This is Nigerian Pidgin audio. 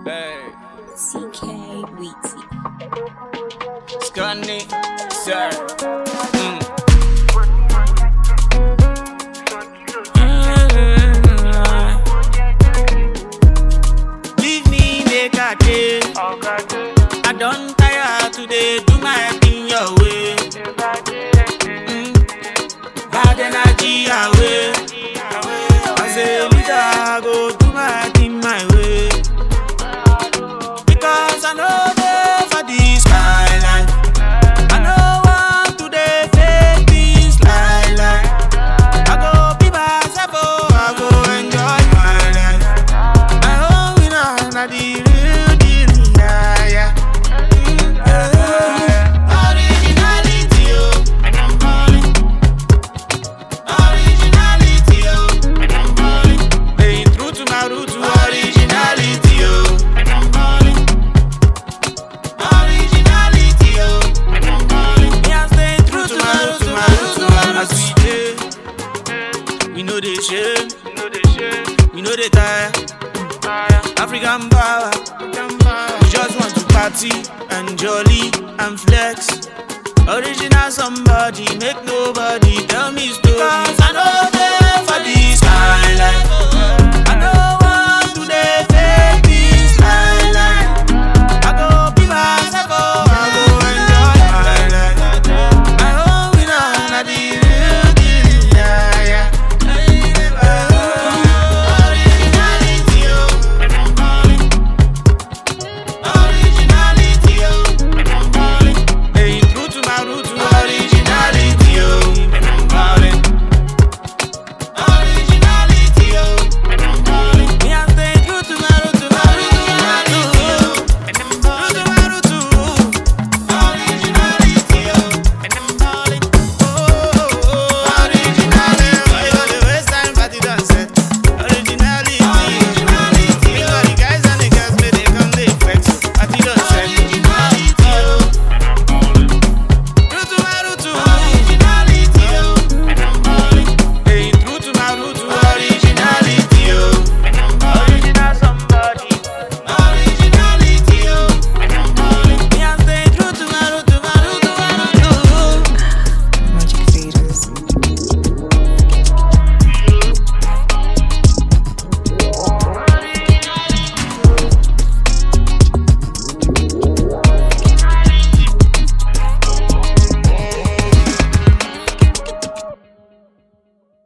Hey, CK Weezy. Scunny, sir. Leave me make a day. I don't tire today. Do my thing your way. Bad energy away. As a leader, I go do my thing my way. Because I know they for this skyline. I know want to they fake this lie. I go be myself, oh, I go enjoy my life. My own winner, not the real deal, yeah. Originality, oh, and I'm calling. Originality, oh, and I'm calling. Staying true to my roots, to originality, oh, and I'm calling. Originality, oh, and I'm calling. Me, I'm staying true to my roots, to my roots, to my roots. As we dey, we know they shame, we know they tire. African power, we just want to party and jolly and flex. Original somebody, make nobody tell me story. Cause I know they for this skyline.